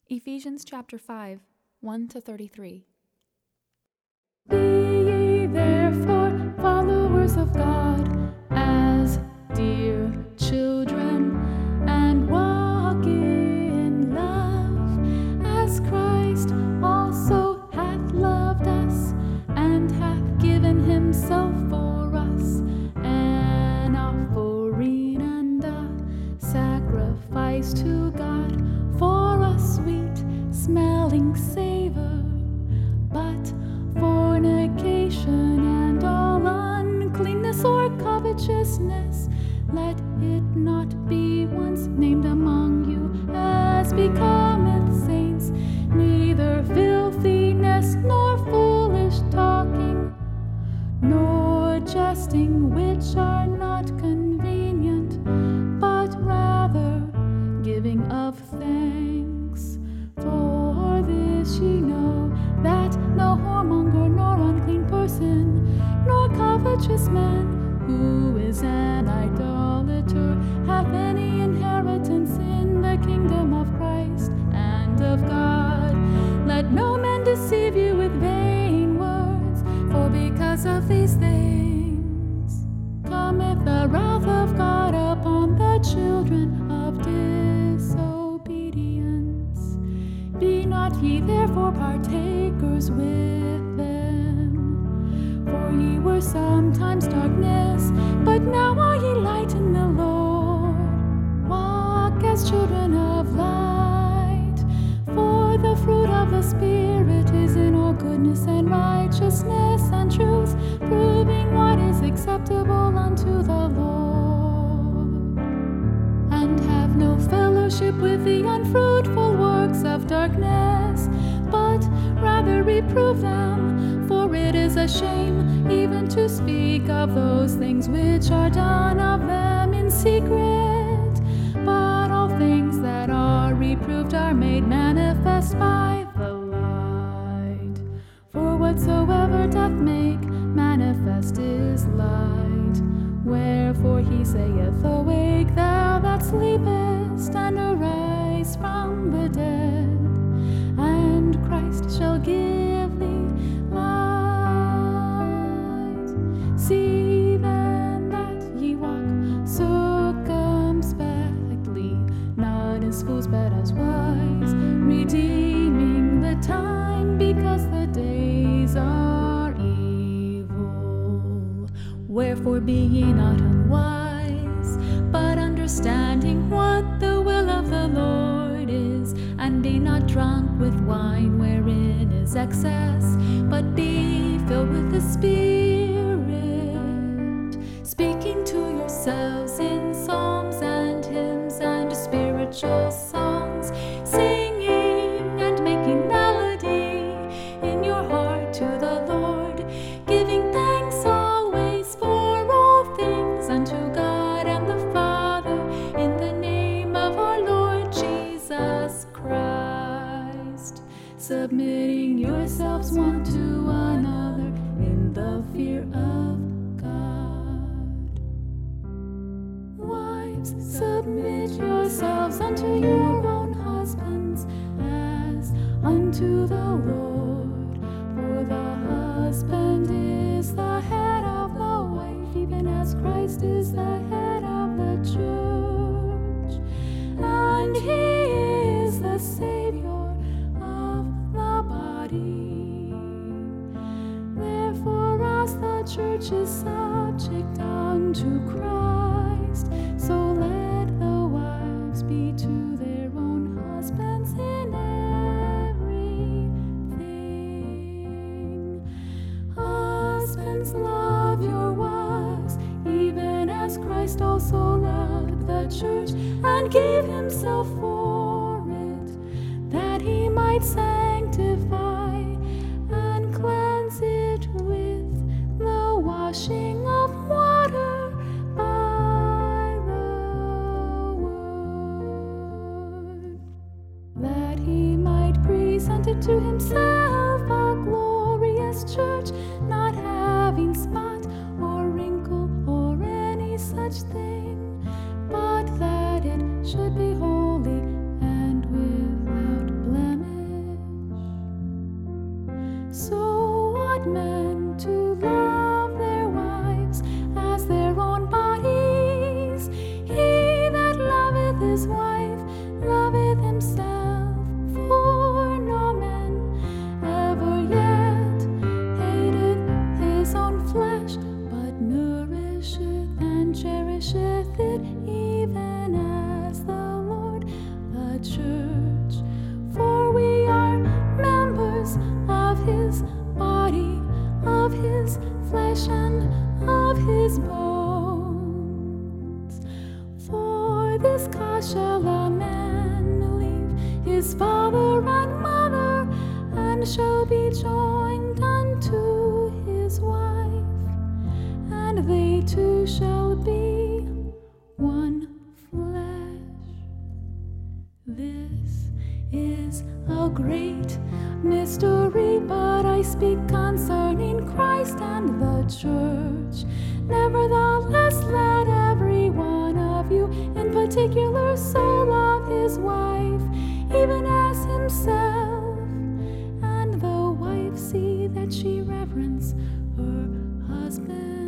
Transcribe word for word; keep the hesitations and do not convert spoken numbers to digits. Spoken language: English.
Ephesians chapter five, one to thirty-three. Be ye therefore followers of God as dear children, and walk in love, as Christ also hath loved us, and hath given himself for us, an offering and a sacrifice to God, for a sweet smelling savor. But fornication and all uncleanness or covetousness, let it not be once named among you, as becometh saints, neither filthiness nor foolish talking, nor jesting, which are not convenient, but rather giving of thanks. For this ye know, that no whoremonger, nor unclean person, nor covetous man, who is an idolater, hath any inheritance in the kingdom of Christ and of God. Let no man deceive you with vain words, for because of these things cometh the wrath of God upon the children of disobedience. Be not ye therefore partakers with them. For ye were sometimes darkness, but now are ye light in the Lord. Walk as children of light, for the fruit of the Spirit is in all goodness and righteousness and truth, proving what is acceptable unto the Lord. And have no fellowship with the unfruitful works of darkness, but rather reprove them. For it is a shame even to speak of those things which are done of them in secret. But all things that are reproved are made manifest by the light. For whatsoever doth make manifest is light. Wherefore he saith, Awake, thou that sleepest, and arise from the dead, and Christ shall give thee light. See then that ye walk circumspectly, not as fools but as wise, redeeming the time, because the days are evil. Wherefore be ye not unwise, but understanding what the will of the Lord is, and be not drunk with wine wherein is excess, but be filled with the Spirit, speaking to yourselves in psalms and hymns and spiritual songs, singing and making melody in your heart to the Lord, giving thanks always for all things unto God and the Father, in the name of our Lord Jesus Christ, submitting yourselves one to another in the fear of God. Wives, submit yourselves unto your own husbands as unto the Lord. For the husband is the head of the wife, even as Christ is the head of the church, and he is the Savior of the body. Therefore, as the church is subject unto Christ, so let the wives be to their own husbands in everything. Husbands, love your wives, even as Christ also loved the church, and gave himself for it, that he might sanctify and cleanse it with the washing of water by the word, that he might present it to himself a glorious church, not having spot or wrinkle or any such thing, but that it should be holy and without blame. flesh and of his bones. For this cause shall a man leave his father and mother, and shall be joined unto his wife, and they two shall be one flesh. This is a great mystery, but I speak concerning Christ and the church. Nevertheless, let every one of you in particular so love his wife, even as himself, and the wife see that she reverence her husband.